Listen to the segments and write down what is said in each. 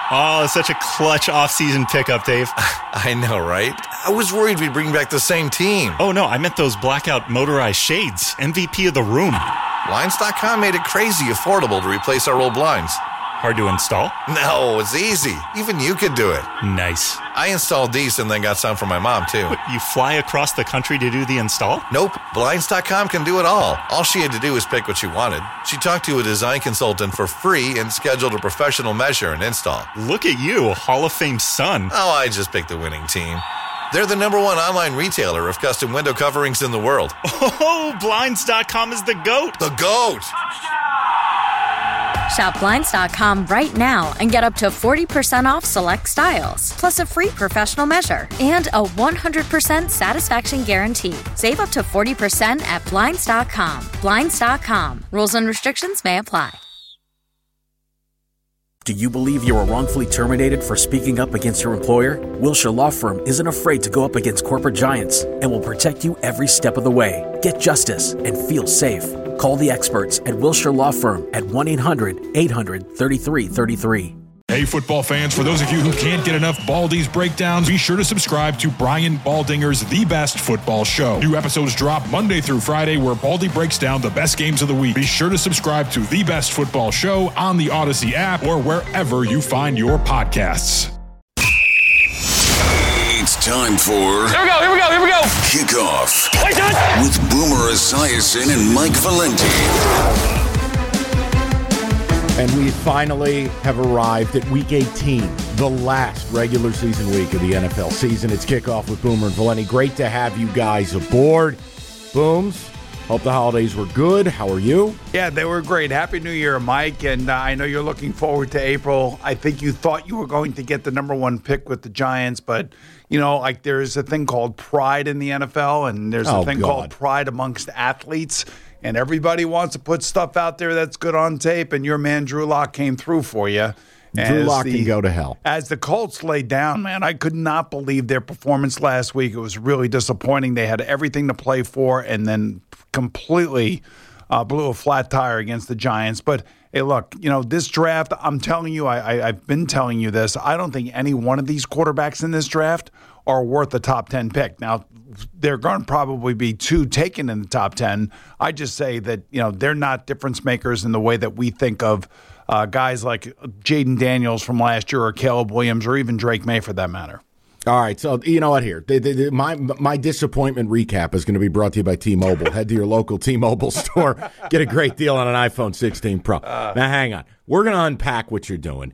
Oh, such a clutch off-season pickup, Dave. I know, right? I was worried we'd bring back the same team. Oh, no, I meant those blackout motorized shades. MVP of the room. Blinds.com made it crazy affordable to replace our old blinds. Hard to install? No, it's easy. Even you could do it. Nice. I installed these and then got some for my mom, too. What, you fly across the country to do the install? Nope. Blinds.com can do it all. All she had to do was pick what she wanted. She talked to a design consultant for free and scheduled a professional measure and install. Look at you, Hall of Fame son. Oh, I just picked the winning team. They're the #1 online retailer of custom window coverings in the world. Oh, Blinds.com is the GOAT. The GOAT! Shop Blinds.com right now and get up to 40% off select styles, plus a free professional measure and a 100% satisfaction guarantee. Save up to 40% at Blinds.com. Blinds.com. Rules and restrictions may apply. Do you believe you were wrongfully terminated for speaking up against your employer? Wilshire Law Firm isn't afraid to go up against corporate giants and will protect you every step of the way. Get justice and feel safe. Call the experts at Wilshire Law Firm at 1-800-800-3333. Hey, football fans, for those of you who can't get enough Baldy's breakdowns, be sure to subscribe to Brian Baldinger's The Best Football Show. New episodes drop Monday through Friday where Baldy breaks down the best games of the week. Be sure to subscribe to The Best Football Show on the Odyssey app or wherever you find your podcasts. It's time for... Here we go! Kickoff with Boomer Esiason and Mike Valenti. And we finally have arrived at Week 18, the last regular season week of the NFL season. It's Kickoff with Boomer and Valenti. Great to have you guys aboard. Booms, hope the holidays were good. How are you? Yeah, they were great. Happy New Year, Mike. And I know you're looking forward to April. I think you thought you were going to get the #1 pick with the Giants, but, you know, like there's a thing called pride in the NFL, and there's a thing called pride amongst athletes. And everybody wants to put stuff out there that's good on tape, and your man Drew Lock came through for you. Drew Lock can go to hell. As the Colts laid down, man, I could not believe their performance last week. It was really disappointing. They had everything to play for and then completely blew a flat tire against the Giants. But, hey, look, you know, this draft, I'm telling you, I've been telling you this, I don't think any one of these quarterbacks in this draft are worth a top 10 pick. Now, there are going to probably be 2 taken in the top 10. I just say that, you know, they're not difference makers in the way that we think of guys like Jaden Daniels from last year or Caleb Williams or even Drake May for that matter. All right, so you know what here? My disappointment recap is going to be brought to you by T-Mobile. Head to your local T-Mobile store. Get a great deal on an iPhone 16 Pro. Now, hang on. We're going to unpack what you're doing.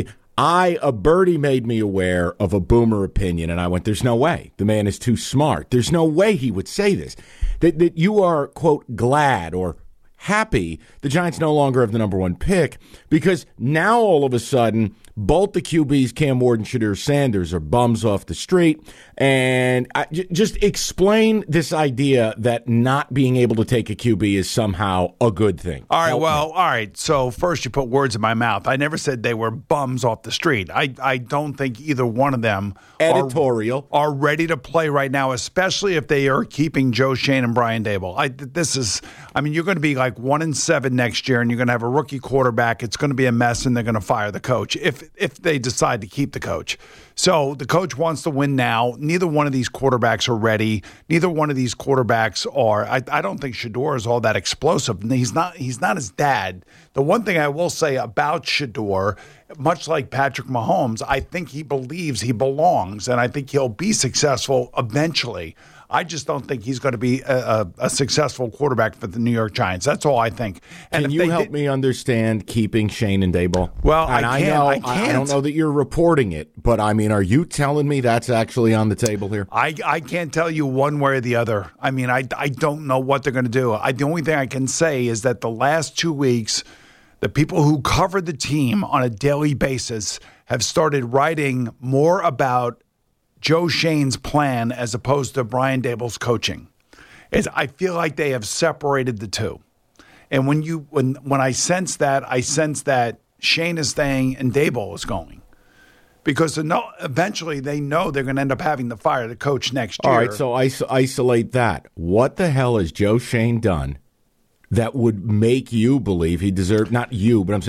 A birdie made me aware of a Boomer opinion, and I went, there's no way. The man is too smart. There's no way he would say this. That you are, quote, glad or happy the Giants no longer have the #1 pick because now all of a sudden both the QBs, Cam Ward and Shadir Sanders, are bums off the street. And just explain this idea that not being able to take a QB is somehow a good thing. All right. So first you put words in my mouth. I never said they were bums off the street. I don't think either one of them are ready to play right now, especially if they are keeping Joe Schoen and Brian Daboll. You're going to be like 1-7 next year, and you're going to have a rookie quarterback. It's going to be a mess, and they're going to fire the coach if they decide to keep the coach. So the coach wants to win now. Neither one of these quarterbacks are ready. Neither one of these quarterbacks are. I don't think Shedeur is all that explosive. He's not his dad. The one thing I will say about Shedeur, much like Patrick Mahomes, I think he believes he belongs, and I think he'll be successful eventually. I just don't think he's going to be a successful quarterback for the New York Giants. That's all I think. And can you help me understand keeping Schoen and Daboll? Well, and I can't. I don't know that you're reporting it, but I mean, are you telling me that's actually on the table here? I can't tell you one way or the other. I mean, I don't know what they're going to do. The only thing I can say is that the last 2 weeks, the people who cover the team on a daily basis have started writing more about Joe Schoen's plan as opposed to Brian Daboll's coaching. I feel like they have separated the two. And when I sense that Schoen is staying and Daboll is going. Because eventually they know they're going to end up having to fire the coach next year. All right, so isolate that. What the hell has Joe Schoen done that would make you believe he deserved, not you, but I'm saying,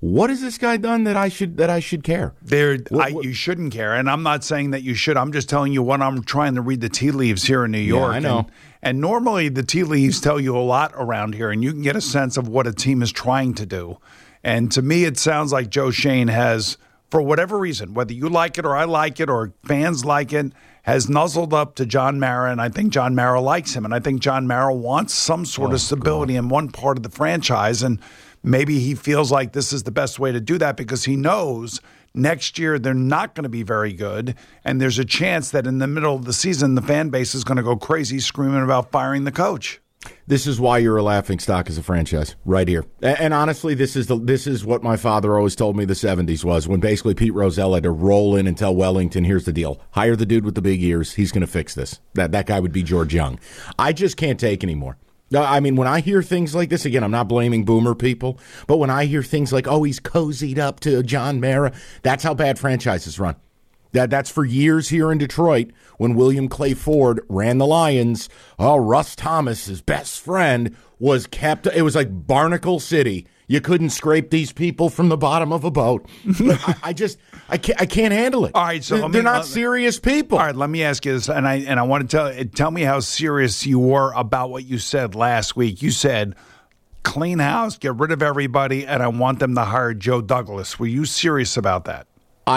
what has this guy done that I should care? You shouldn't care, and I'm not saying that you should. I'm just telling you what I'm trying to read the tea leaves here in New York. Yeah, I know. And normally the tea leaves tell you a lot around here, and you can get a sense of what a team is trying to do. And to me, it sounds like Joe Schoen has, for whatever reason, whether you like it or I like it or fans like it, has nuzzled up to John Mara, and I think John Mara likes him, and I think John Mara wants some sort of stability in one part of the franchise, and maybe he feels like this is the best way to do that because he knows next year they're not going to be very good, and there's a chance that in the middle of the season the fan base is going to go crazy screaming about firing the coach. This is why you're a laughingstock as a franchise, right here. And honestly, this is what my father always told me the 70s was, when basically Pete Rozelle had to roll in and tell Wellington, here's the deal. Hire the dude with the big ears. He's going to fix this. That guy would be George Young. I just can't take anymore. I mean, when I hear things like this, again, I'm not blaming boomer people, but when I hear things like, oh, he's cozied up to John Mara, that's how bad franchises run. That's for years here in Detroit when William Clay Ford ran the Lions. Oh, Russ Thomas, his best friend, was kept. It was like Barnacle City. You couldn't scrape these people from the bottom of a boat. I can't handle it. All right, so they're not serious people. All right, let me ask you this, and I want to tell me how serious you were about what you said last week. You said clean house, get rid of everybody, and I want them to hire Joe Douglas. Were you serious about that?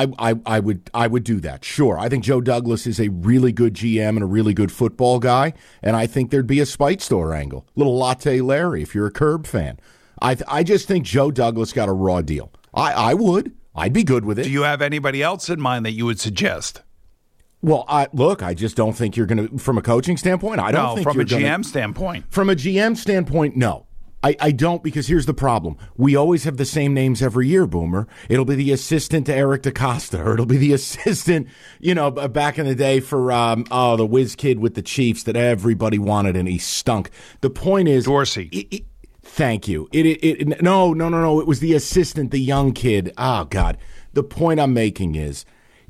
I would do that. Sure. I think Joe Douglas is a really good GM and a really good football guy, and I think there'd be a Spite Store angle. Little Latte Larry if you're a Curb fan. I just think Joe Douglas got a raw deal. I'd be good with it. Do you have anybody else in mind that you would suggest? Well, I just don't think you're going to, from a coaching standpoint, I don't think from you're a GM standpoint. From a GM standpoint, no. I don't, because here's the problem. We always have the same names every year, Boomer. It'll be the assistant to Eric DeCosta, or it'll be the assistant, back in the day for, the whiz kid with the Chiefs that everybody wanted and he stunk. The point is... Dorsey. Thank you. No. It was the assistant, the young kid. Oh, God. The point I'm making is,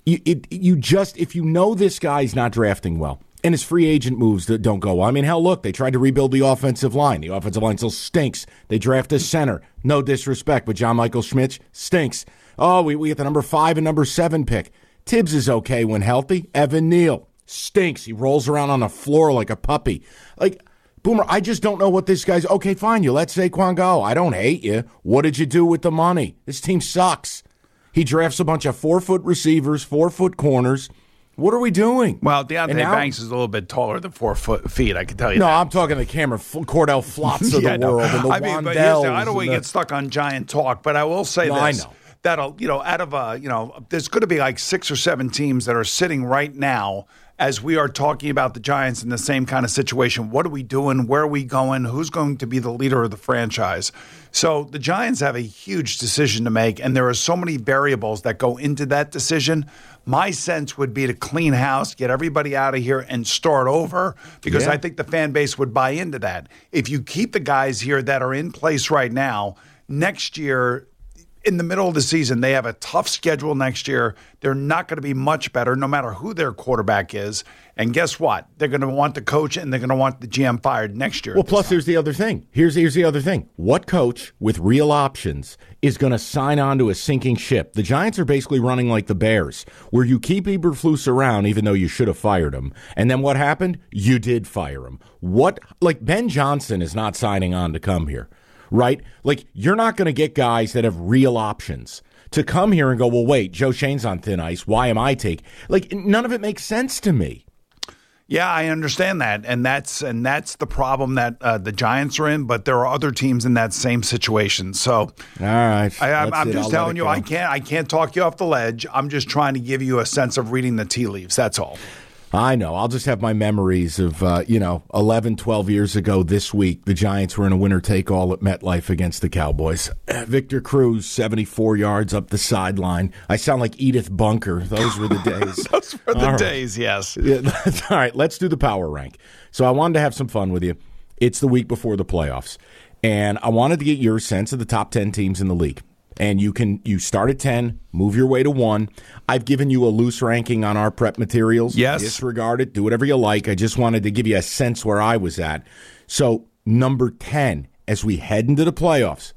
if you know this guy's not drafting well, and his free agent moves that don't go well. I mean, hell, look, they tried to rebuild the offensive line. The offensive line still stinks. They draft a center. No disrespect, but John Michael Schmitz stinks. Oh, we get the number 5 and number 7 pick. Tibbs is okay when healthy. Evan Neal stinks. He rolls around on the floor like a puppy. Like, Boomer, I just don't know what this guy's... Okay, fine, you let Saquon go. I don't hate you. What did you do with the money? This team sucks. He drafts a bunch of 4-foot receivers, 4-foot corners. What are we doing? Well, Deontay Banks is a little bit taller than 4 feet, I can tell you that. I'm talking the Cordell Flotts of the world and the Wandells. I don't want to get stuck on giant talk, but I will say this. I know. That'll, out of, there's going to be like 6 or 7 teams that are sitting right now as we are talking about the Giants in the same kind of situation. What are we doing? Where are we going? Who's going to be the leader of the franchise? So the Giants have a huge decision to make, and there are so many variables that go into that decision. My sense would be to clean house, get everybody out of here, and start over, because I think the fan base would buy into that. If you keep the guys here that are in place right now, next year, in the middle of the season, they have a tough schedule next year. They're not going to be much better, no matter who their quarterback is. And guess what? They're going to want the coach and they're going to want the GM fired next year. Well, plus here's the other thing. Here's the other thing. What coach with real options is going to sign on to a sinking ship? The Giants are basically running like the Bears, where you keep Eberflus around even though you should have fired him. And then what happened? You did fire him. Ben Johnson is not signing on to come here. Right? Like, you're not going to get guys that have real options to come here and go, well, wait, Joe Schoen's on thin ice. Why am I taking? Like, none of it makes sense to me. Yeah, I understand that, and that's the problem that the Giants are in. But there are other teams in that same situation. So, all right, I'm just telling you, I can't talk you off the ledge. I'm just trying to give you a sense of reading the tea leaves. That's all. I know. I'll just have my memories of, 11, 12 years ago this week, the Giants were in a winner-take-all at MetLife against the Cowboys. Victor Cruz, 74 yards up the sideline. I sound like Edith Bunker. Those were the days. Those were the days, yes. Yeah, all right, let's do the power rank. So I wanted to have some fun with you. It's the week before the playoffs, and I wanted to get your sense of the top 10 teams in the league. And you start at 10, move your way to 1. I've given you a loose ranking on our prep materials. Yes. Disregard it. Do whatever you like. I just wanted to give you a sense where I was at. So, number 10, as we head into the playoffs,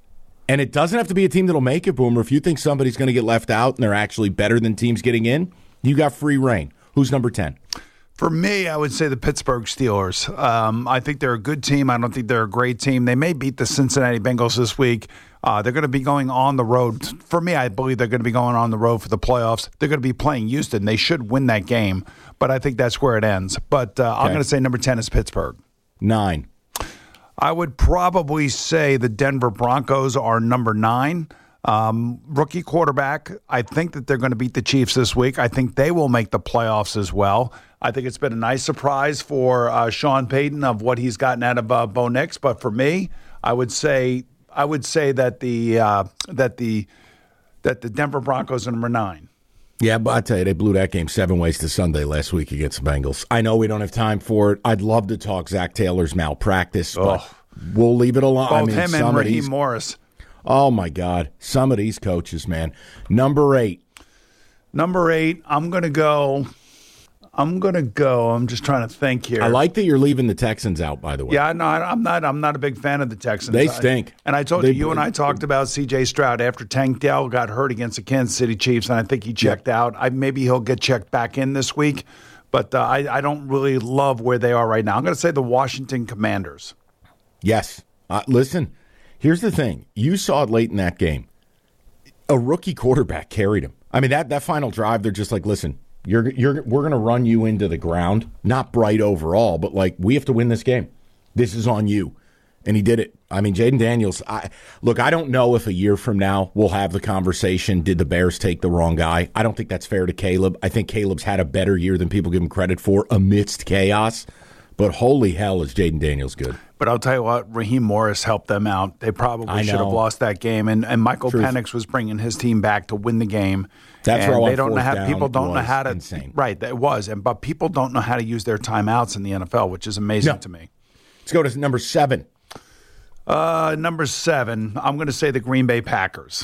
And it doesn't have to be a team that'll make it, Boomer. If you think somebody's going to get left out and they're actually better than teams getting in, you got free reign. Who's number 10? For me, I would say the Pittsburgh Steelers. I think they're a good team. I don't think they're a great team. They may beat the Cincinnati Bengals this week. They're going to be going on the road. For me, I believe they're going to be going on the road for the playoffs. They're going to be playing Houston. They should win that game, but I think that's where it ends. But I'm going to say number 10 is Pittsburgh. 9. I would probably say the Denver Broncos are number 9. Rookie quarterback. I think that they're going to beat the Chiefs this week. I think they will make the playoffs as well. I think it's been a nice surprise for Sean Payton of what he's gotten out of Bo Nix. But for me, I would say that the Denver Broncos are number 9. Yeah, but I tell you, they blew that game 7 ways to Sunday last week against the Bengals. I know we don't have time for it. I'd love to talk Zach Taylor's malpractice, but we'll leave it alone. Both him and Raheem Morris. Oh, my God. Some of these coaches, man. Number 8. I'm going to go. I'm just trying to think here. I like that you're leaving the Texans out, by the way. Yeah, no, I'm not a big fan of the Texans. They stink. And I told you and I talked about C.J. Stroud after Tank Dell got hurt against the Kansas City Chiefs, and I think he checked out. Maybe he'll get checked back in this week, but I don't really love where they are right now. I'm going to say the Washington Commanders. Yes. Listen, here's the thing. You saw it late in that game. A rookie quarterback carried him. I mean, that final drive, they're just like, listen, we're going to run you into the ground. Not bright overall, but like, we have to win this game. This is on you. And he did it. I mean, Jaden Daniels, I don't know if a year from now we'll have the conversation, did the Bears take the wrong guy? I don't think that's fair to Caleb. I think Caleb's had a better year than people give him credit for amidst chaos. But holy hell, is Jaden Daniels good. But I'll tell you what, Raheem Morris helped them out. They probably should have lost that game. And Michael Penix was bringing his team back to win the game. That's and where they don't know how people don't know how to insane. Right, it was. But people don't know how to use their timeouts in the NFL, which is amazing to me. Let's go to number 7. Number 7, I'm going to say the Green Bay Packers.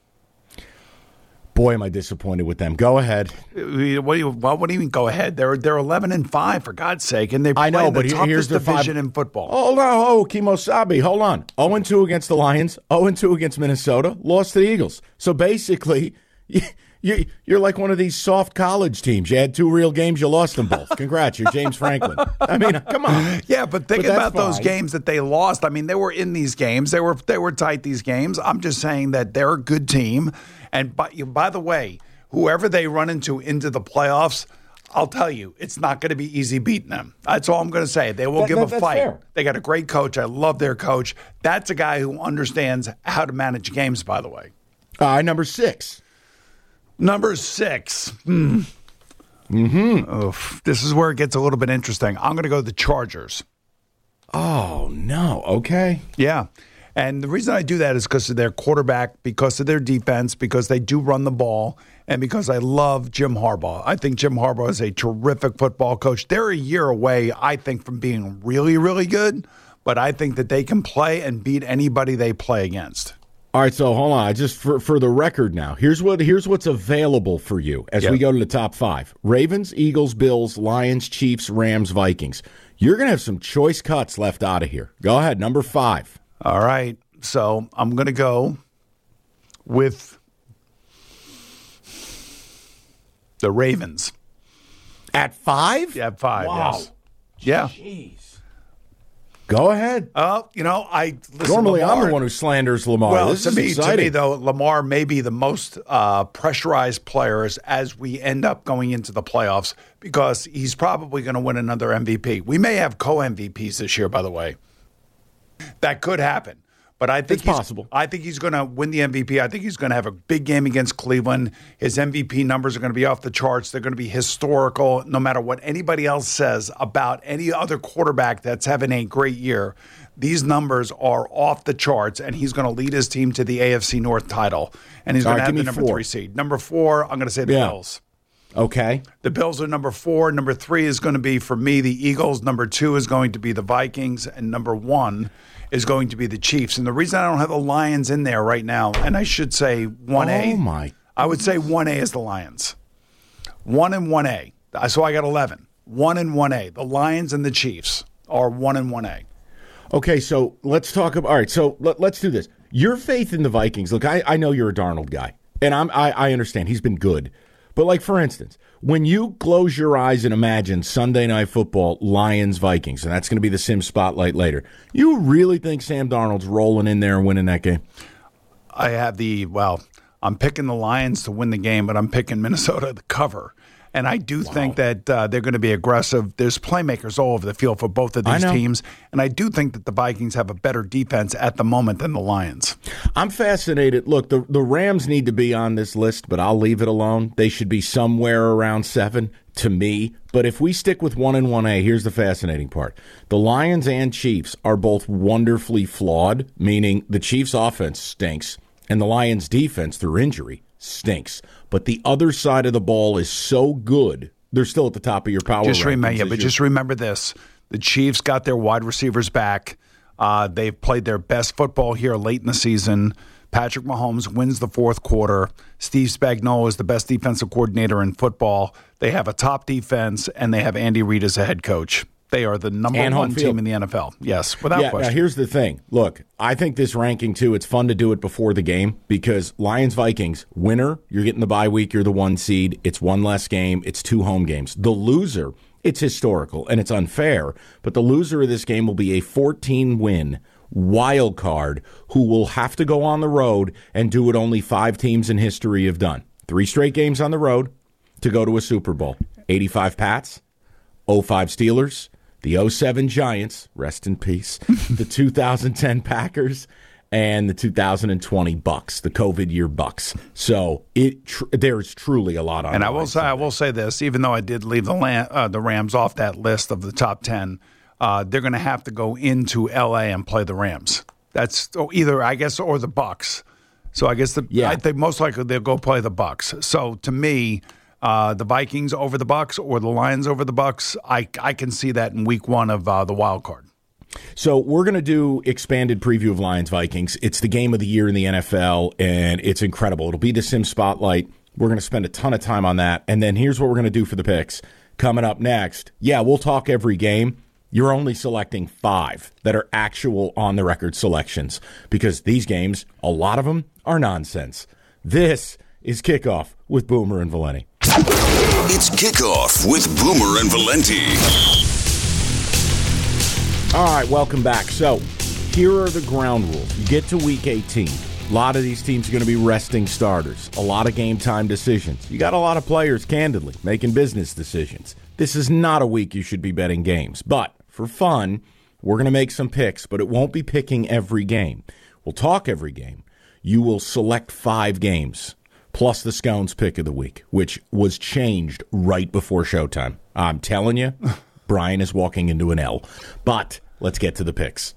Boy, am I disappointed with them. Go ahead. What do you mean go ahead? They're 11-5 for God's sake, and they play but the toughest here's the division in football. Kimosabe, hold on. 0-2 against the Lions, 0-2 against Minnesota, lost to the Eagles. So basically, you're like one of these soft college teams. You had 2 real games, you lost them both. Congrats, you're James Franklin. I mean, come on. Yeah, but think about those games that they lost. I mean, they were in these games. They were tight, these games. I'm just saying that they're a good team. And by the way, whoever they run into the playoffs, I'll tell you, it's not going to be easy beating them. That's all I'm going to say. They will give a fight. Fair. They got a great coach. I love their coach. That's a guy who understands how to manage games, by the way. Number 6. Number 6. Oof. This is where it gets a little bit interesting. I'm going to go the Chargers. Oh, no. Okay. Yeah. And the reason I do that is because of their quarterback, because of their defense, because they do run the ball, and because I love Jim Harbaugh. I think Jim Harbaugh is a terrific football coach. They're a year away, I think, from being really, really good, but I think that they can play and beat anybody they play against. All right, so hold on. Just for the record now, here's what's available for you as we go to the top 5. Ravens, Eagles, Bills, Lions, Chiefs, Rams, Vikings. You're going to have some choice cuts left out of here. Go ahead, number 5. All right, so I'm going to go with the Ravens. At 5? Yeah, at 5, wow. Yes. Yeah. Jeez. Go ahead. Normally Lamar, I'm the one who slanders Lamar. Well, this is exciting. To me, though, Lamar may be the most pressurized players as we end up going into the playoffs because he's probably going to win another MVP. We may have co-MVPs this year, by the way. That could happen. But I think it's possible. I think he's going to win the MVP. I think he's going to have a big game against Cleveland. His MVP numbers are going to be off the charts. They're going to be historical, no matter what anybody else says about any other quarterback that's having a great year. These numbers are off the charts, and he's going to lead his team to the AFC North title. And he's going to have the number 3 seed. Number 4, I'm going to say the Bills. Okay. The Bills are number 4. Number 3 is going to be, for me, the Eagles. Number 2 is going to be the Vikings. And number 1 is going to be the Chiefs. And the reason I don't have the Lions in there right now, and I should say 1A. Oh, my. I would say 1A is the Lions. 1 and 1A. So I got 11. 1 and 1A. The Lions and the Chiefs are 1 and 1A. Okay, so let's talk about – all right, so let's do this. Your faith in the Vikings, look, I know you're a Darnold guy, and I understand. He's been good. But, like, for instance, when you close your eyes and imagine Sunday Night Football, Lions-Vikings, and that's going to be the Sim Spotlight later, you really think Sam Darnold's rolling in there and winning that game? I'm picking the Lions to win the game, but I'm picking Minnesota to cover. And I do think that they're going to be aggressive. There's playmakers all over the field for both of these teams. And I do think that the Vikings have a better defense at the moment than the Lions. I'm fascinated. Look, the Rams need to be on this list, but I'll leave it alone. They should be somewhere around 7 to me. But if we stick with 1 and 1A, here's the fascinating part. The Lions and Chiefs are both wonderfully flawed, meaning the Chiefs' offense stinks, and the Lions' defense, through injury, stinks. But the other side of the ball is so good, they're still at the top of your power rankings. Just remember this. The Chiefs got their wide receivers back. They've played their best football here late in the season. Patrick Mahomes wins the fourth quarter. Steve Spagnuolo is the best defensive coordinator in football. They have a top defense, and they have Andy Reid as a head coach. They are the number one team in the NFL. Yes, without question. Now here's the thing. Look, I think this ranking, too, it's fun to do it before the game because Lions-Vikings, winner, you're getting the bye week, you're the 1 seed. It's 1 less game. It's 2 home games. The loser, it's historical and it's unfair, but the loser of this game will be a 14-win wild card who will have to go on the road and do what only 5 teams in history have done. 3 straight games on the road to go to a Super Bowl. 85 Pats, 05 Steelers, the 07 Giants, rest in peace, the 2010 Packers, and the 2020 Bucks, the COVID year Bucks. So there's truly a lot on. And I will say this, even though I did leave the Rams off that list of the top 10, they're going to have to go into L.A. and play the Rams. That's either, I guess, or the Bucks. So I guess I think most likely they'll go play the Bucks. So to me, the Vikings over the Bucks or the Lions over the Bucks, I can see that in week 1 of the wild card. So we're going to do expanded preview of Lions-Vikings. It's the game of the year in the NFL, and it's incredible. It'll be the Sim Spotlight. We're going to spend a ton of time on that. And then here's what we're going to do for the picks. Coming up next, we'll talk every game. You're only selecting 5 that are actual on-the-record selections because these games, a lot of them, are nonsense. This is Kickoff with Boomer and Valenti. It's Kickoff with Boomer and Valenti. All right, welcome back. So here are the ground rules. You get to Week 18. A lot of these teams are going to be resting starters. A lot of game time decisions. You got a lot of players, candidly, making business decisions. This is not a week you should be betting games. But for fun, we're going to make some picks, but it won't be picking every game. We'll talk every game. You will select 5 games. Plus the Scones pick of the week, which was changed right before showtime. I'm telling you, Brian is walking into an L. But let's get to the picks.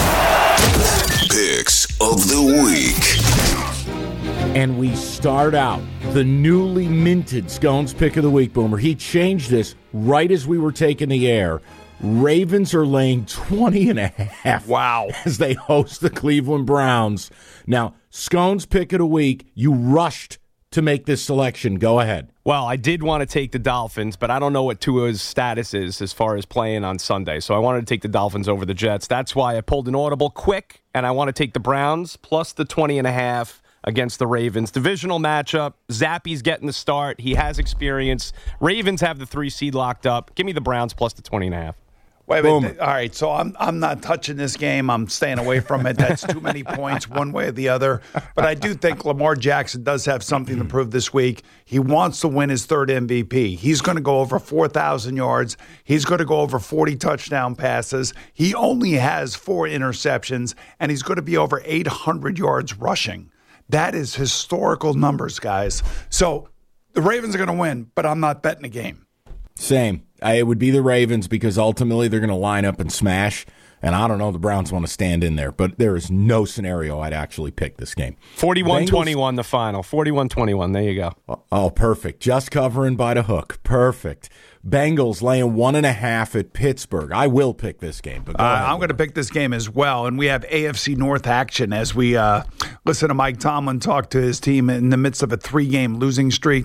Picks of the week. And we start out the newly minted Scones pick of the week, Boomer. He changed this right as we were taking the air. Ravens are laying 20.5. Wow. As they host the Cleveland Browns. Now, Scones pick of the week, you rushed to make this selection. Go ahead. Well, I did want to take the Dolphins, but I don't know what Tua's status is as far as playing on Sunday. So I wanted to take the Dolphins over the Jets. That's why I pulled an audible quick, and I want to take the Browns plus the 20.5 against the Ravens. Divisional matchup. Zappy's getting the start. He has experience. Ravens have the 3 seed locked up. Give me the Browns plus the 20.5. Wait a minute. All right, so I'm not touching this game. I'm staying away from it. That's too many points one way or the other. But I do think Lamar Jackson does have something to prove this week. He wants to win his 3rd MVP. He's going to go over 4,000 yards. He's going to go over 40 touchdown passes. He only has 4 interceptions, and he's going to be over 800 yards rushing. That is historical numbers, guys. So the Ravens are going to win, but I'm not betting the game. Same. It would be the Ravens because ultimately they're going to line up and smash. And I don't know, the Browns want to stand in there. But there is no scenario I'd actually pick this game. 41-21 the final. 41-21. There you go. Oh, perfect. Just covering by the hook. Perfect. Bengals laying 1.5 at Pittsburgh. I will pick this game. But I'm going to pick this game as well. And we have AFC North action as we listen to Mike Tomlin talk to his team in the midst of a 3-game losing streak.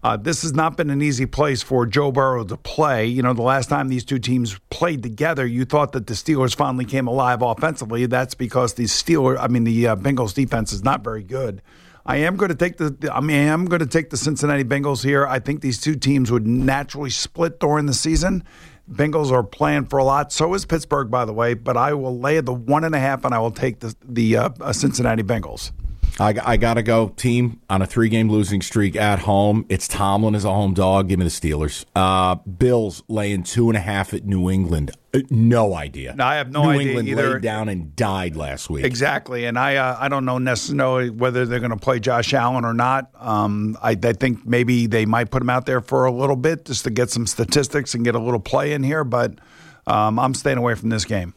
This has not been an easy place for Joe Burrow to play. You know, the last time these two teams played together, you thought that the Steelers finally came alive offensively. That's because the Bengals defense is not very good. I am going to take the Cincinnati Bengals here. I think these two teams would naturally split during the season. Bengals are playing for a lot. So is Pittsburgh, by the way. But I will lay the 1.5, and I will take the Cincinnati Bengals. I got to go team on a 3-game losing streak at home. It's Tomlin as a home dog. Give me the Steelers. Bills laying 2.5 at New England. No idea. No, I have no idea England either. Laid down and died last week. Exactly, and I don't know necessarily whether they're going to play Josh Allen or not. I think maybe they might put him out there for a little bit just to get some statistics and get a little play in here, but I'm staying away from this game.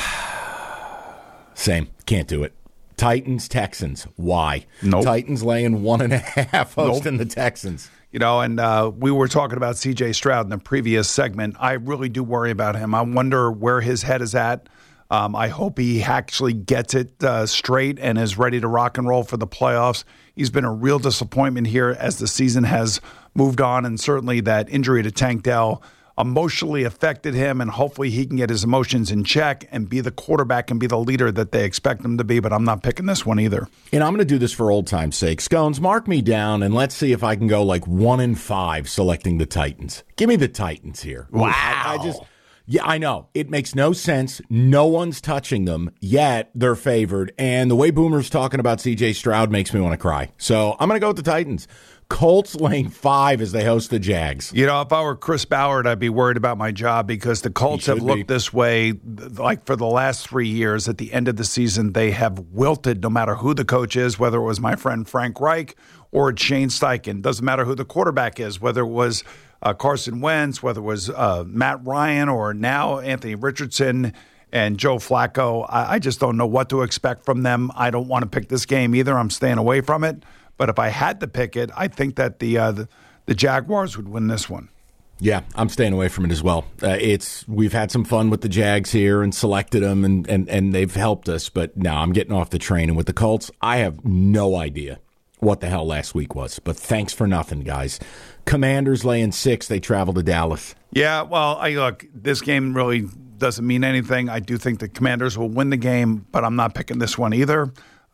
Same. Can't do it. Titans, Texans. Why? Nope. Titans laying 1.5 hosting the Texans. You know, and we were talking about C.J. Stroud in the previous segment. I really do worry about him. I wonder where his head is at. I hope he actually gets it straight and is ready to rock and roll for the playoffs. He's been a real disappointment here as the season has moved on, and certainly that injury to Tank Dell emotionally affected him, and hopefully he can get his emotions in check and be the quarterback and be the leader that they expect him to be, but I'm not picking this one either. And I'm going to do this for old time's sake. Scones, mark me down, and let's see if I can go like 1-5 selecting the Titans. Give me the Titans here. Wow. Yeah, I know. It makes no sense. No one's touching them, yet they're favored. And the way Boomer's talking about C.J. Stroud makes me want to cry. So I'm going to go with the Titans. Colts laying 5 as they host the Jags. You know, if I were Chris Ballard, I'd be worried about my job because the Colts have looked this way like for the last 3 years. At the end of the season, they have wilted no matter who the coach is, whether it was my friend Frank Reich or Shane Steichen. Doesn't matter who the quarterback is, whether it was Carson Wentz, whether it was Matt Ryan or now Anthony Richardson and Joe Flacco. I just don't know what to expect from them. I don't want to pick this game either. I'm staying away from it. But if I had to pick it, I think that the Jaguars would win this one. Yeah, I'm staying away from it as well. We've had some fun with the Jags here and selected them, and they've helped us. But no, I'm getting off the train. And with the Colts, I have no idea what the hell last week was. But thanks for nothing, guys. Commanders laying 6. They travel to Dallas. Yeah, well, look, this game really doesn't mean anything. I do think the Commanders will win the game, but I'm not picking this one either.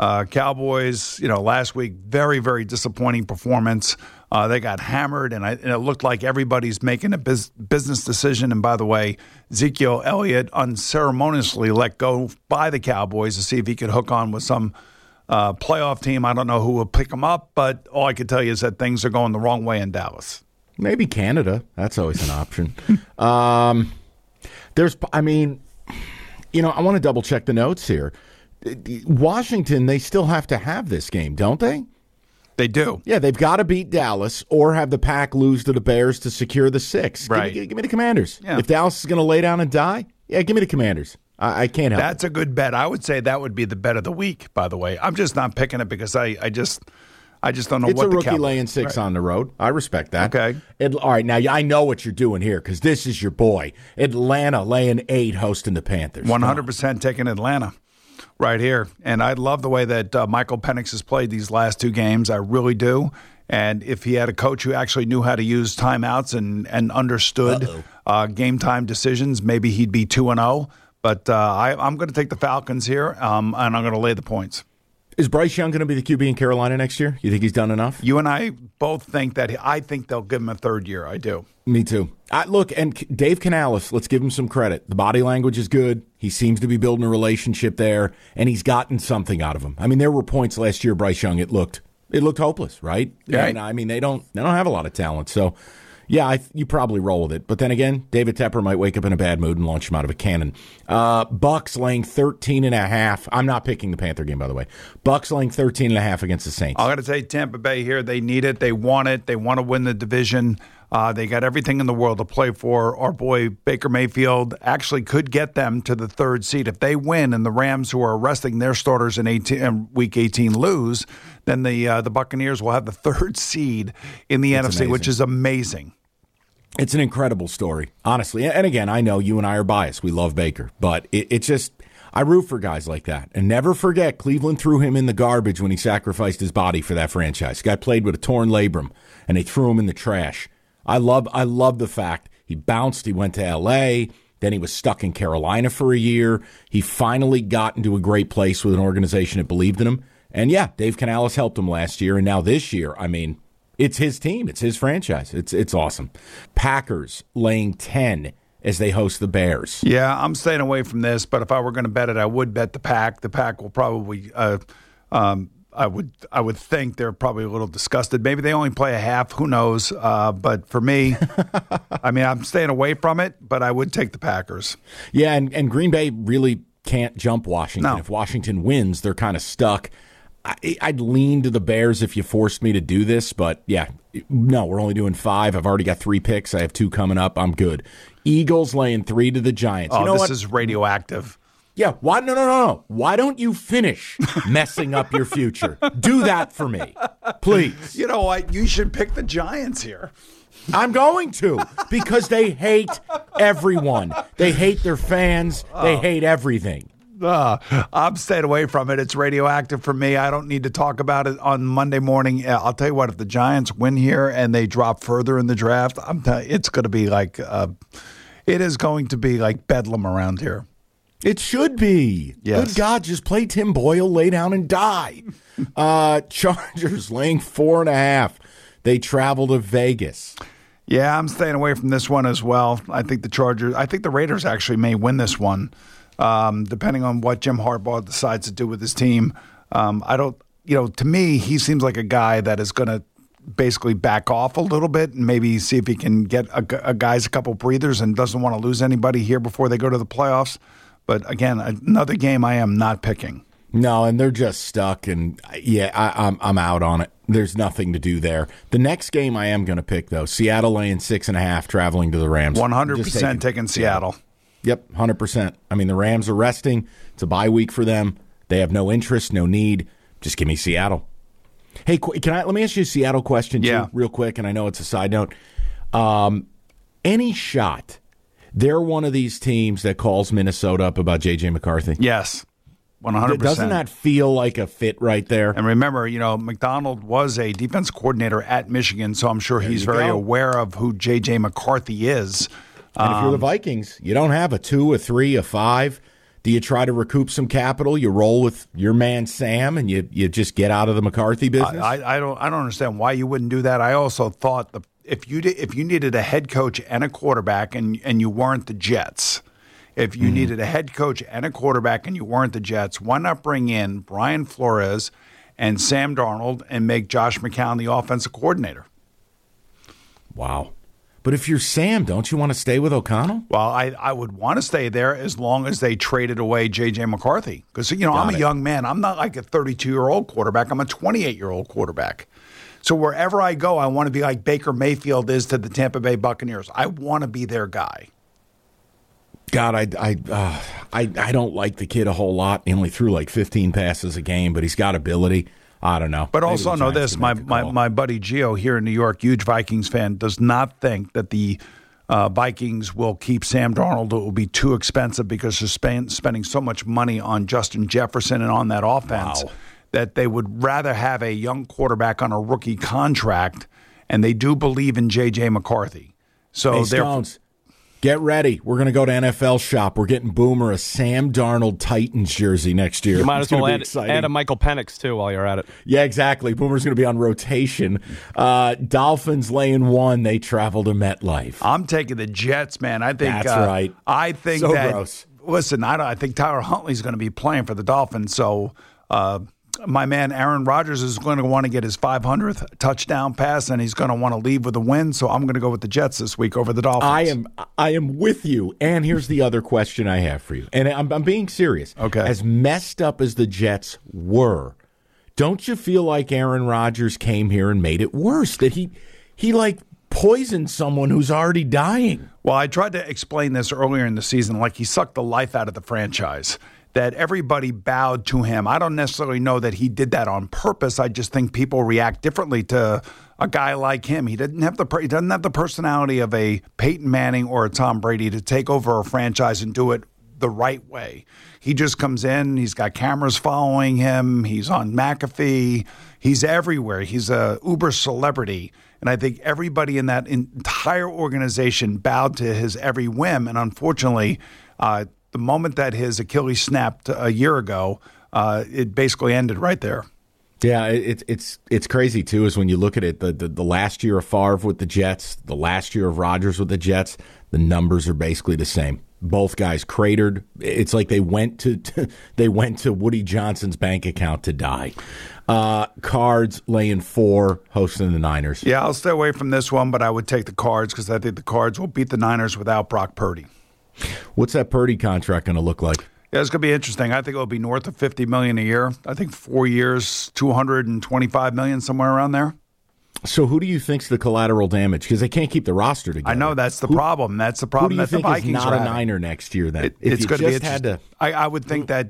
Cowboys, last week, very, very disappointing performance. They got hammered, and it looked like everybody's making a business decision. And by the way, Ezekiel Elliott unceremoniously let go by the Cowboys to see if he could hook on with some playoff team. I don't know who will pick him up, but all I can tell you is that things are going the wrong way in Dallas. Maybe Canada. That's always an option. I want to double check the notes here. Washington, they still have to have this game, don't they? They do. Yeah, they've got to beat Dallas or have the Pack lose to the Bears to secure the 6. Right. Give me the Commanders. Yeah. If Dallas is going to lay down and die, give me the Commanders. I can't help That's a good bet. I would say that would be the bet of the week, by the way. I'm just not picking it because I just don't know it's what the It's a rookie laying 6 on the road. I respect that. Okay. All right, now I know what you're doing here because this is your boy. Atlanta laying 8 hosting the Panthers. 100% taking Atlanta. Right here. And I love the way that Michael Penix has played these last 2 games. I really do. And if he had a coach who actually knew how to use timeouts and understood game time decisions, maybe he'd be 2-0. But I'm going to take the Falcons here, and I'm going to lay the points. Is Bryce Young going to be the QB in Carolina next year? You think he's done enough? You and I both think that I think they'll give him a 3rd year. I do. Me too. Look, and Dave Canales, let's give him some credit. The body language is good. He seems to be building a relationship there, and he's gotten something out of him. I mean, there were points last year, Bryce Young, it looked hopeless, right? Yeah. And I mean, they don't have a lot of talent, so yeah, you probably roll with it. But then again, David Tepper might wake up in a bad mood and launch him out of a cannon. Bucks laying 13.5. I'm not picking the Panther game, by the way. Bucks laying 13.5 against the Saints. I'm going to say Tampa Bay here. They need it. They want it. They want to win the division. They got everything in the world to play for. Our boy Baker Mayfield actually could get them to the 3rd seed. If they win and the Rams, who are resting their starters in Week 18, lose, then the Buccaneers will have the 3rd seed in the NFC, amazing. Which is amazing. It's an incredible story, honestly. And again, I know you and I are biased. We love Baker. But it's just, I root for guys like that. And never forget, Cleveland threw him in the garbage when he sacrificed his body for that franchise. Guy played with a torn labrum, and they threw him in the trash. I love the fact he bounced, he went to L.A., then he was stuck in Carolina for a year. He finally got into a great place with an organization that believed in him. And yeah, Dave Canales helped him last year, and now this year, I mean, it's his team. It's his franchise. It's awesome. Packers laying 10 as they host the Bears. Yeah, I'm staying away from this, but if I were going to bet it, I would bet the Pack. The Pack will probably, I would think they're probably a little disgusted. Maybe they only play a half. Who knows? But for me, I mean, I'm staying away from it, but I would take the Packers. Yeah, and Green Bay really can't jump Washington. No. If Washington wins, they're kind of stuck. I'd lean to the Bears if you forced me to do this, but yeah, no, we're only doing 5. I've already got 3 picks. I have 2 coming up. I'm good. Eagles laying 3 to the Giants. Oh, you know this what? is radioactive. Yeah, why? No. Why don't you finish messing up your future? Do that for me, please. You know what? You should pick the Giants here. I'm going to, because they hate everyone. They hate their fans. They hate everything. I'm staying away from it. It's radioactive for me. I don't need to talk about it on Monday morning. I'll tell you what, if the Giants win here and they drop further in the draft, it's going to be like, it is going to be like bedlam around here. It should be. Yes. Good God, just play Tim Boyle, lay down and die. Chargers laying 4.5. They travel to Vegas. Yeah, I'm staying away from this one as well. I think the Raiders actually may win this one. Depending on what Jim Harbaugh decides to do with his team. To me, he seems like a guy that is going to basically back off a little bit and maybe see if he can get a guys a couple breathers and doesn't want to lose anybody here before they go to the playoffs. But again, another game I am not picking. No, and they're just stuck, and yeah, I'm out on it. There's nothing to do there. The next game I am going to pick, though, Seattle laying 6.5, traveling to the Rams. 100% taking Seattle. Yep, 100%. I mean, the Rams are resting. It's a bye week for them. They have no interest, no need. Just give me Seattle. Hey, let me ask you a Seattle question, too, real quick, and I know it's a side note. Any shot they're one of these teams that calls Minnesota up about J.J. McCarthy? Yes, 100%. Doesn't that feel like a fit right there? And remember, McDonald was a defense coordinator at Michigan, so I'm sure he's very aware of who J.J. McCarthy is. And if you're the Vikings, you don't have a 2, a 3, a 5. Do you try to recoup some capital? You roll with your man Sam, and you just get out of the McCarthy business? I don't understand why you wouldn't do that. I also thought if you needed a head coach and a quarterback, and you weren't the Jets, if you needed a head coach and a quarterback and you weren't the Jets, why not bring in Brian Flores and Sam Darnold and make Josh McCown the offensive coordinator? Wow. But if you're Sam, don't you want to stay with O'Connell? Well, I would want to stay there as long as they traded away J.J. McCarthy. Because, I'm a young man. I'm not like a 32-year-old quarterback. I'm a 28-year-old quarterback. So wherever I go, I want to be like Baker Mayfield is to the Tampa Bay Buccaneers. I want to be their guy. God, I don't like the kid a whole lot. He only threw like 15 passes a game, but he's got ability. I don't know. But also know this, my buddy Gio here in New York, huge Vikings fan, does not think that the Vikings will keep Sam Darnold. It will be too expensive because they're spending so much money on Justin Jefferson and on that offense that they would rather have a young quarterback on a rookie contract, and they do believe in J.J. McCarthy. So Stones, get ready. We're going to go to NFL Shop. We're getting Boomer a Sam Darnold Titans jersey next year. You might as well add a Michael Penix, too, while you're at it. Yeah, exactly. Boomer's going to be on rotation. Dolphins laying 1. They travel to MetLife. I'm taking the Jets, man. I think that's right. I think so that. Gross. Listen, I think Tyler Huntley's going to be playing for the Dolphins, so my man Aaron Rodgers is going to want to get his 500th touchdown pass, and he's going to want to leave with a win. So I'm going to go with the Jets this week over the Dolphins. I am with you. And here's the other question I have for you, and I'm being serious. Okay, as messed up as the Jets were, don't you feel like Aaron Rodgers came here and made it worse? That he like poisoned someone who's already dying? Well, I tried to explain this earlier in the season, like he sucked the life out of the franchise. That everybody bowed to him. I don't necessarily know that he did that on purpose. I just think people react differently to a guy like him. He doesn't have the personality of a Peyton Manning or a Tom Brady to take over a franchise and do it the right way. He just comes in. He's got cameras following him. He's on McAfee. He's everywhere. He's a Uber celebrity. And I think everybody in that entire organization bowed to his every whim. And unfortunately, the moment that his Achilles snapped a year ago, it basically ended right there. Yeah, it's crazy, too, is when you look at it, the last year of Favre with the Jets, the last year of Rodgers with the Jets, the numbers are basically the same. Both guys cratered. It's like they went to Woody Johnson's bank account to die. Cards laying 4, hosting the Niners. Yeah, I'll stay away from this one, but I would take the Cards because I think the Cards will beat the Niners without Brock Purdy. What's that Purdy contract going to look like? Yeah, it's going to be interesting. I think it'll be north of $50 million a year. I think 4 years, $225 million, somewhere around there. So who do you think's the collateral damage? Because they can't keep the roster together. I know that's the problem. That's the problem that the Vikings is not a Niner next year. Then it's going to be interesting. I would think that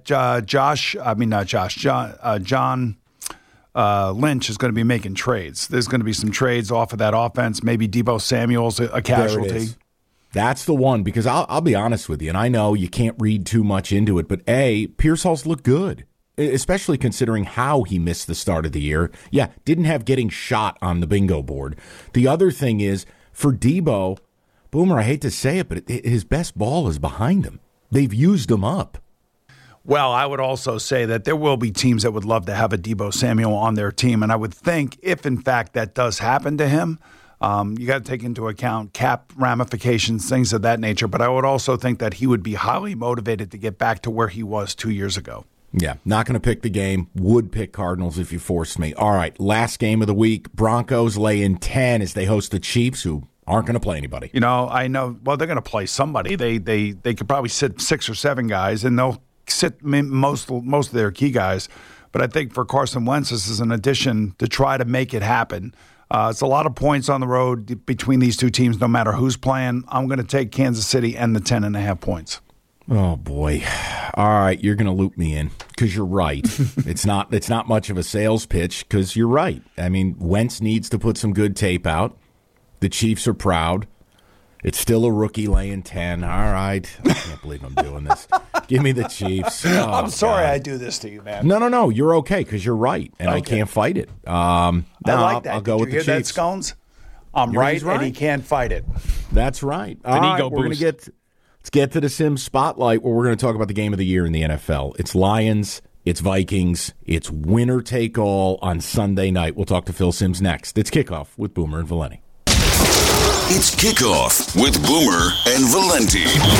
John Lynch is going to be making trades. There's going to be some trades off of that offense. Maybe Deebo Samuel's a casualty. That's the one, because I'll be honest with you, and I know you can't read too much into it, but Pearsall's looked good, especially considering how he missed the start of the year. Yeah, didn't have getting shot on the bingo board. The other thing is, for Deebo, Boomer, I hate to say it, but his best ball is behind him. They've used him up. Well, I would also say that there will be teams that would love to have a Deebo Samuel on their team, and I would think if, in fact, that does happen to him, you got to take into account cap ramifications, things of that nature. But I would also think that he would be highly motivated to get back to where he was 2 years ago. Yeah, not going to pick the game. Would pick Cardinals if you forced me. All right, last game of the week. Broncos lay in 10 as they host the Chiefs, who aren't going to play anybody. You know, I know. Well, they're going to play somebody. They could probably sit 6 or 7 guys, and they'll sit most of their key guys. But I think for Carson Wentz, this is an addition to try to make it happen. It's a lot of points on the road between these two teams, no matter who's playing. I'm going to take Kansas City and the 10.5 points. Oh, boy. All right, you're going to loop me in because you're right. It's not much of a sales pitch because you're right. I mean, Wentz needs to put some good tape out. The Chiefs are proud. It's still a rookie laying 10. All right. I can't believe I'm doing this. Give me the Chiefs. Oh, I'm sorry God. I do this to you, man. No. You're okay because you're right, and okay. I can't fight it. I like that. I'll go with the Chiefs. That, Scones? I'm right, and he can't fight it. That's right. All right, we're going to let's get to the Sims Spotlight, where we're going to talk about the game of the year in the NFL. It's Lions. It's Vikings. It's winner take all on Sunday night. We'll talk to Phil Sims next. It's Kickoff with Boomer and Valenti. It's Kickoff with Boomer and Valenti.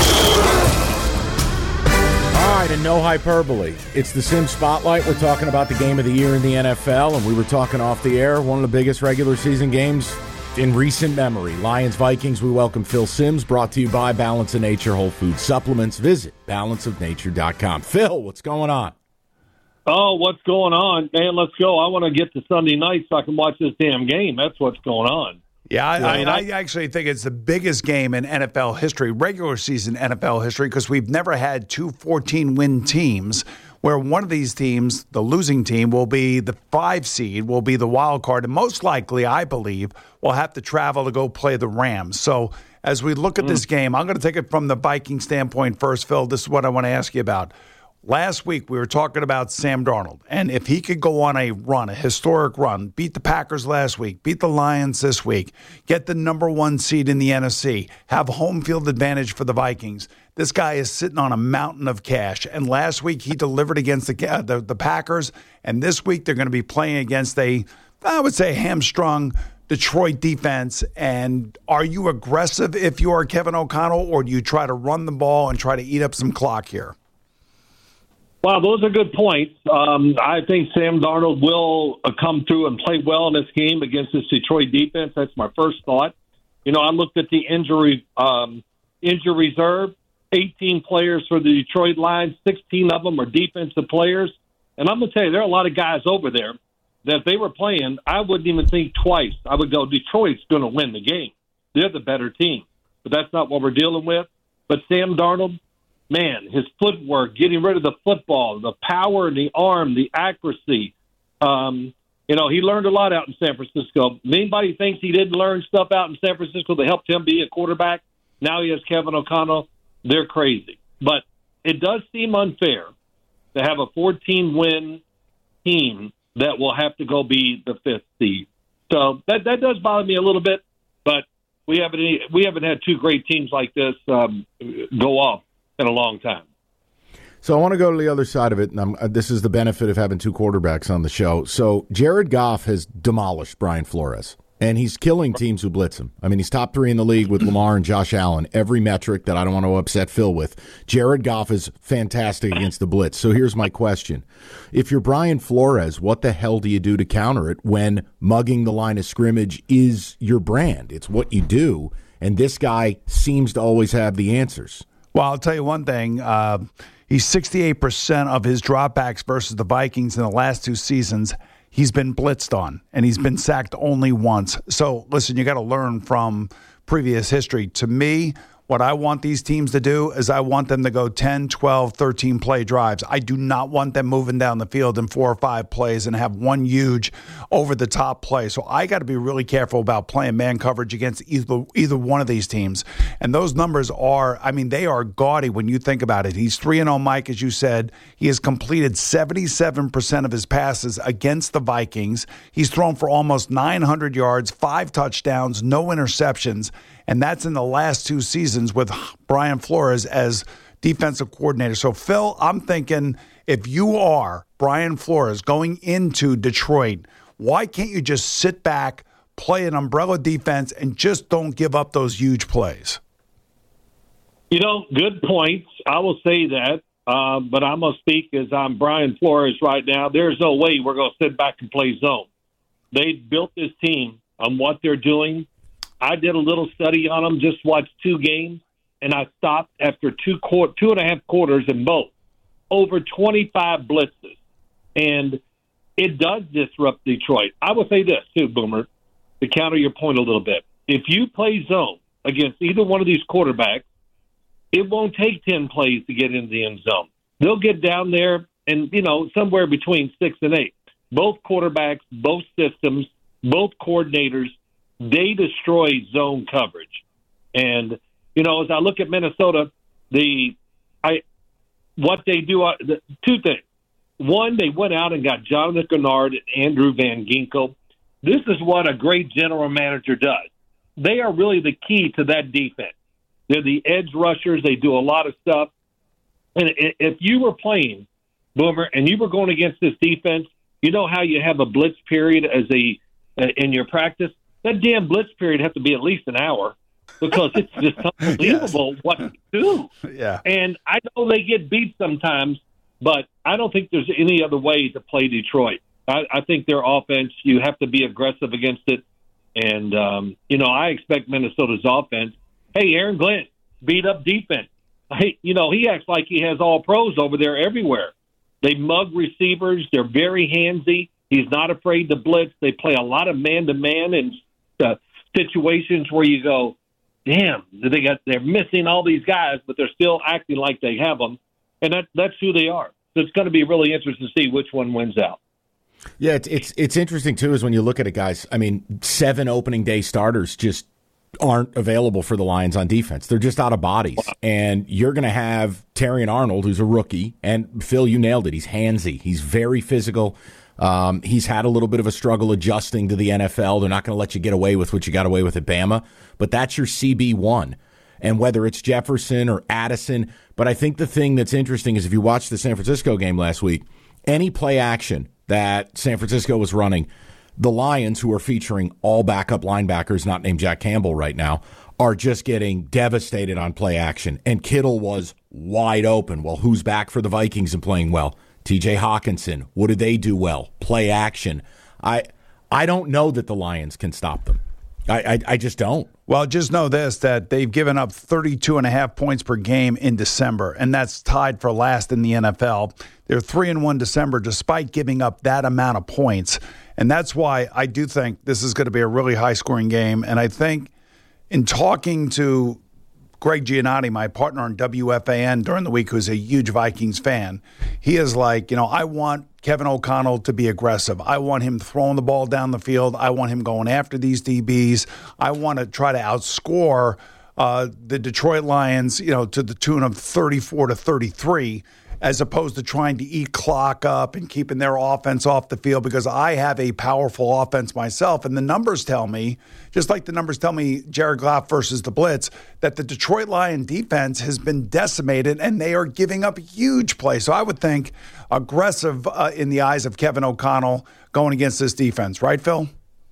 All right, and no hyperbole. It's the Sims Spotlight. We're talking about the game of the year in the NFL, and we were talking off the air, one of the biggest regular season games in recent memory. Lions-Vikings, we welcome Phil Sims, brought to you by Balance of Nature Whole Food Supplements. Visit balanceofnature.com. Phil, what's going on? Oh, what's going on? Man, let's go. I want to get to Sunday night so I can watch this damn game. That's what's going on. Yeah, I actually think it's the biggest game in NFL history, regular season NFL history, because we've never had 2 14-win teams where one of these teams, the losing team, will be the 5 seed, will be the wild card, and most likely, I believe, will have to travel to go play the Rams. So as we look at this game, I'm going to take it from the Viking standpoint first, Phil. This is what I want to ask you about. Last week, we were talking about Sam Darnold, and if he could go on a run, a historic run, beat the Packers last week, beat the Lions this week, get the number 1 seed in the NFC, have home field advantage for the Vikings, this guy is sitting on a mountain of cash. And last week, he delivered against the Packers, and this week, they're going to be playing against I would say, hamstrung Detroit defense. And are you aggressive if you are Kevin O'Connell, or do you try to run the ball and try to eat up some clock here? Well, those are good points. I think Sam Darnold will come through and play well in this game against this Detroit defense. That's my first thought. You know, I looked at the injury reserve, 18 players for the Detroit Lions, 16 of them are defensive players. And I'm going to tell you, there are a lot of guys over there that if they were playing, I wouldn't even think twice. I would go, Detroit's going to win the game. They're the better team. But that's not what we're dealing with. But Sam Darnold, man, his footwork, getting rid of the football, the power, the arm, the accuracy. He learned a lot out in San Francisco. Anybody thinks he didn't learn stuff out in San Francisco that helped him be a quarterback? Now he has Kevin O'Connell. They're crazy. But it does seem unfair to have a 14-win team that will have to go be the 5th seed. So that does bother me a little bit, but we haven't had two great teams like this go off in a long time. So I want to go to the other side of it, and this is the benefit of having two quarterbacks on the show. So Jared Goff has demolished Brian Flores, and he's killing teams who blitz him. I mean, he's top 3 in the league with Lamar and Josh Allen. Every metric that I don't want to upset Phil with. Jared Goff is fantastic against the blitz. So here's my question. If you're Brian Flores, what the hell do you do to counter it when mugging the line of scrimmage is your brand? It's what you do, and this guy seems to always have the answers. Well, I'll tell you one thing. He's 68% of his dropbacks versus the Vikings in the last 2 seasons. He's been blitzed on, and he's been sacked only once. So, listen, you got to learn from previous history. To me, what I want these teams to do is I want them to go 10, 12, 13 play drives. I do not want them moving down the field in 4 or 5 plays and have one huge over-the-top play. So I got to be really careful about playing man coverage against either one of these teams. And those numbers are, I mean, they are gaudy when you think about it. He's 3-0, Mike, as you said. He has completed 77% of his passes against the Vikings. He's thrown for almost 900 yards, 5 touchdowns, no interceptions. And that's in the last 2 seasons with Brian Flores as defensive coordinator. So, Phil, I'm thinking if you are Brian Flores going into Detroit, why can't you just sit back, play an umbrella defense, and just don't give up those huge plays? You know, good points. I will say that. But I'm going to speak as I'm Brian Flores right now. There's no way we're going to sit back and play zone. They built this team on what they're doing. I did a little study on them, just watched 2 games, and I stopped after 2.5 quarters in both. Over 25 blitzes. And it does disrupt Detroit. I will say this, too, Boomer, to counter your point a little bit. If you play zone against either one of these quarterbacks, it won't take 10 plays to get into the end zone. They'll get down there and, somewhere between 6 and 8. Both quarterbacks, both systems, both coordinators, they destroy zone coverage. And, as I look at Minnesota, what they do, 2 things. One, they went out and got Jonathan Gennard and Andrew Van Ginkel. This is what a great general manager does. They are really the key to that defense. They're the edge rushers. They do a lot of stuff. And if you were playing, Boomer, and you were going against this defense, you know how you have a blitz period in your practice? That damn blitz period has to be at least an hour because it's just unbelievable what to do. Yeah. And I know they get beat sometimes, but I don't think there's any other way to play Detroit. I think their offense, you have to be aggressive against it. And, I expect Minnesota's offense. Hey, Aaron Glenn, beat up defense. Hey, he acts like he has all pros over there everywhere. They mug receivers. They're very handsy. He's not afraid to blitz. They play a lot of man-to-man and situations where you go, damn, they're missing all these guys, but they're still acting like they have them, and that's who they are. So it's going to be really interesting to see which one wins out. Yeah, it's interesting too, is when you look at it, guys. I mean, 7 opening day starters just aren't available for the Lions on defense. They're just out of bodies, and you're going to have Terrion Arnold, who's a rookie, and Phil, you nailed it. He's handsy. He's very physical. He's had a little bit of a struggle adjusting to the NFL. They're not going to let you get away with what you got away with at Bama, but that's your CB1. And whether it's Jefferson or Addison, but I think the thing that's interesting is if you watch the San Francisco game last week, any play action that San Francisco was running, the Lions, who are featuring all backup linebackers, not named Jack Campbell right now, are just getting devastated on play action. And Kittle was wide open. Well, who's back for the Vikings and playing well? TJ Hawkinson. What did they do well? Play action. I don't know that the Lions can stop them. I just don't. Well, just know this, that they've given up 32.5 points per game in December, and that's tied for last in the NFL. They're 3-1 December despite giving up that amount of points. And that's why I do think this is going to be a really high-scoring game. And I think in talking to Greg Giannotti, my partner on WFAN during the week, who's a huge Vikings fan, he is like, I want Kevin O'Connell to be aggressive. I want him throwing the ball down the field. I want him going after these DBs. I want to try to outscore the Detroit Lions, to the tune of 34-33, as opposed to trying to eat clock up and keeping their offense off the field, because I have a powerful offense myself. And the numbers tell me, just like the numbers tell me Jared Goff versus the Blitz, that the Detroit Lion defense has been decimated and they are giving up huge plays. So I would think aggressive in the eyes of Kevin O'Connell going against this defense. Right, Phil?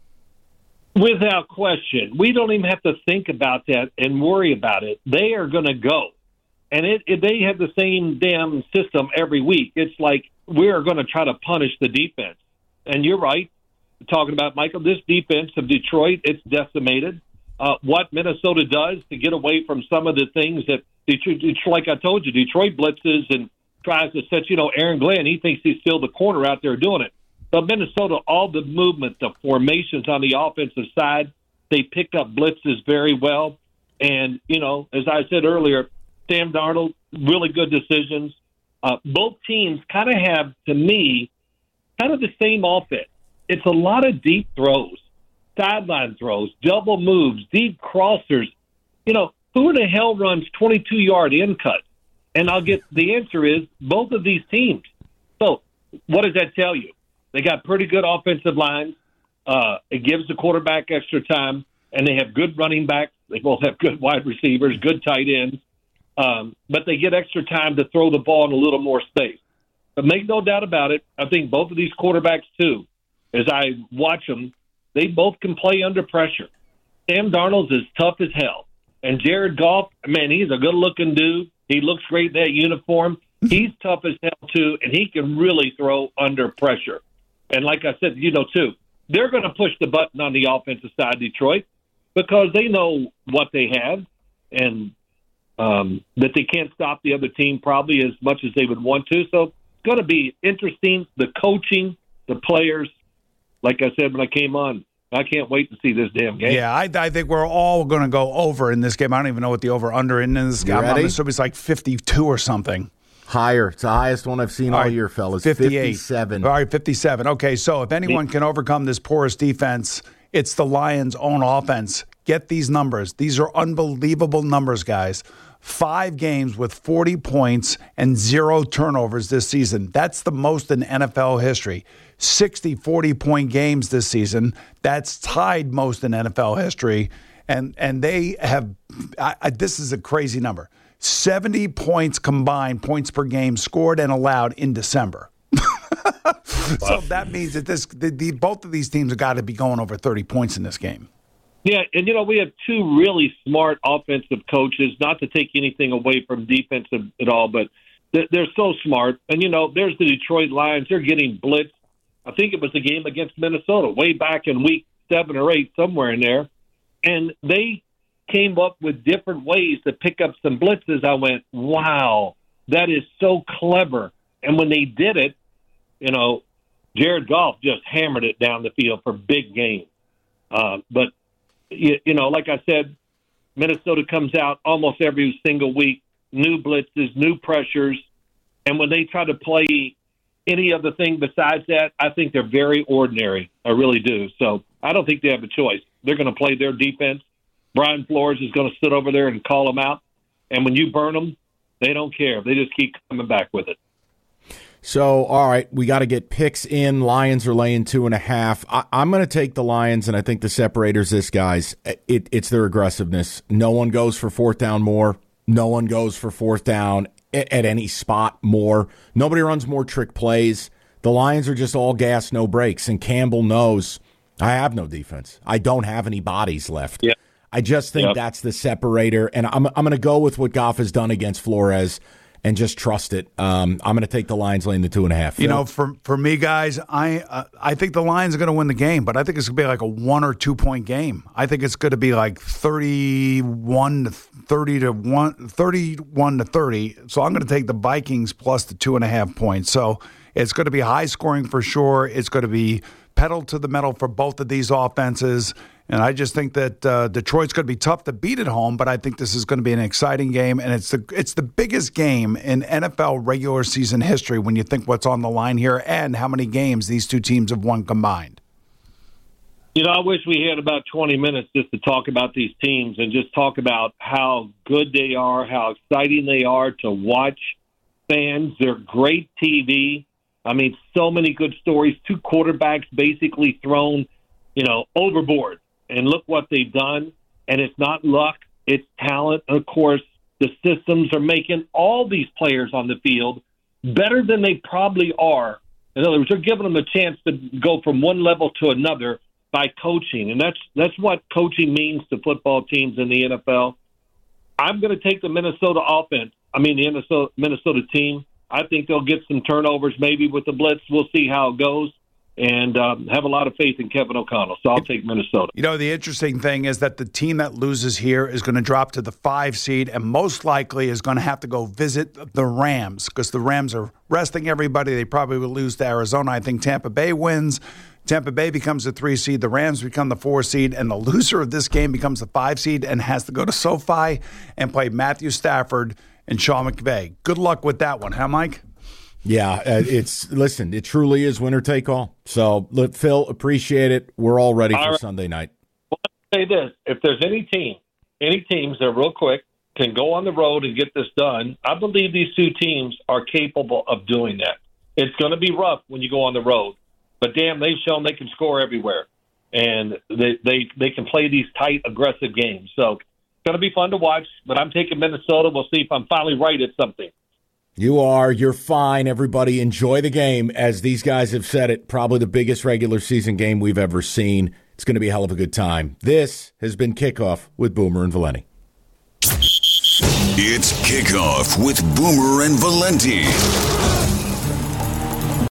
Without question. We don't even have to think about that and worry about it. They are going to go. And they have the same damn system every week. It's like we're going to try to punish the defense. And you're right, talking about, Michael, this defense of Detroit, it's decimated. What Minnesota does to get away from some of the things that Detroit, like I told you, Detroit blitzes and tries to set, Aaron Glenn, he thinks he's still the corner out there doing it. But Minnesota, all the movement, the formations on the offensive side, they pick up blitzes very well. And, as I said earlier, Sam Darnold, really good decisions. Both teams kind of have, to me, kind of the same offense. It's a lot of deep throws, sideline throws, double moves, deep crossers. Who in the hell runs 22-yard in cuts? And the answer is both of these teams. So what does that tell you? They got pretty good offensive lines. It gives the quarterback extra time, and they have good running backs. They both have good wide receivers, good tight ends. But they get extra time to throw the ball in a little more space. But make no doubt about it, I think both of these quarterbacks, too, as I watch them, they both can play under pressure. Sam Darnold's as tough as hell. And Jared Goff, man, he's a good-looking dude. He looks great in that uniform. He's tough as hell, too, and he can really throw under pressure. And like I said, too, they're going to push the button on the offensive side, Detroit, because they know what they have and that they can't stop the other team probably as much as they would want to. So it's going to be interesting. The coaching, the players, like I said when I came on, I can't wait to see this damn game. Yeah, I think we're all going to go over in this game. I don't even know what the over-under in this game. I'm assuming it's like 52 or something. Higher. It's the highest one I've seen all year, fellas. 57. All right, 57. Okay, so if anyone can overcome this porous defense, it's the Lions' own offense. Get these numbers. These are unbelievable numbers, guys. 5 games with 40 points and 0 turnovers this season. That's the most in NFL history. 60 40-point games this season. That's tied most in NFL history. And they have this is a crazy number. 70 points combined, points per game scored and allowed in December. So that means that both of these teams have got to be going over 30 points in this game. Yeah, and we have 2 really smart offensive coaches, not to take anything away from defensive at all, but they're so smart. And, there's the Detroit Lions. They're getting blitzed. I think it was the game against Minnesota way back in week 7 or 8, somewhere in there. And they came up with different ways to pick up some blitzes. I went, wow, that is so clever. And when they did it, Jared Goff just hammered it down the field for big gains. But, like I said, Minnesota comes out almost every single week, new blitzes, new pressures. And when they try to play any other thing besides that, I think they're very ordinary. I really do. So I don't think they have a choice. They're going to play their defense. Brian Flores is going to sit over there and call them out. And when you burn them, they don't care. They just keep coming back with it. So, all right, we got to get picks in. Lions are laying 2.5. I'm going to take the Lions, and I think the separator's this, guys. It's their aggressiveness. No one goes for 4th down more. No one goes for 4th down at any spot more. Nobody runs more trick plays. The Lions are just all gas, no brakes. And Campbell knows I have no defense. I don't have any bodies left. Yeah. I just think that's the separator. And I'm going to go with what Goff has done against Flores and just trust it. I'm going to take the Lions laying the 2.5. For me, guys, I think the Lions are going to win the game, but I think it's going to be like a 1 or 2 point game. I think it's going to be like 31 to 30 to 31 to 30. So I'm going to take the Vikings plus the 2.5 points. So it's going to be high scoring for sure. It's going to be pedal to the metal for both of these offenses. And I just think that Detroit's going to be tough to beat at home, but I think this is going to be an exciting game, and it's the biggest game in NFL regular season history when you think what's on the line here and how many games these two teams have won combined. I wish we had about 20 minutes just to talk about these teams and just talk about how good they are, how exciting they are to watch fans. They're great TV. I mean, so many good stories. 2 quarterbacks basically thrown, overboard. And look what they've done. And it's not luck, it's talent. And of course, the systems are making all these players on the field better than they probably are. In other words, they're giving them a chance to go from one level to another by coaching. And that's what coaching means to football teams in the NFL. I'm going to take the Minnesota team. I think they'll get some turnovers maybe with the blitz. We'll see how it goes. And have a lot of faith in Kevin O'Connell. So I'll take Minnesota. The interesting thing is that the team that loses here is going to drop to the 5 seed and most likely is going to have to go visit the Rams because the Rams are resting everybody. They probably will lose to Arizona. I think Tampa Bay wins. Tampa Bay becomes the 3 seed. The Rams become the 4 seed. And the loser of this game becomes the 5 seed and has to go to SoFi and play Matthew Stafford and Sean McVay. Good luck with that one, huh, Mike? Yeah, it truly is winner take all. So, look, Phil, appreciate it. We're all ready for Sunday night. Well, let me say this. If there's any teams that real quick can go on the road and get this done, I believe these 2 teams are capable of doing that. It's going to be rough when you go on the road, but damn, they've shown they can score everywhere. And they can play these tight, aggressive games. So, it's going to be fun to watch, but I'm taking Minnesota. We'll see if I'm finally right at something. You are. You're fine. Everybody enjoy the game. As these guys have said it, probably the biggest regular season game we've ever seen. It's going to be a hell of a good time. This has been Kickoff with Boomer and Valenti. It's Kickoff with Boomer and Valenti.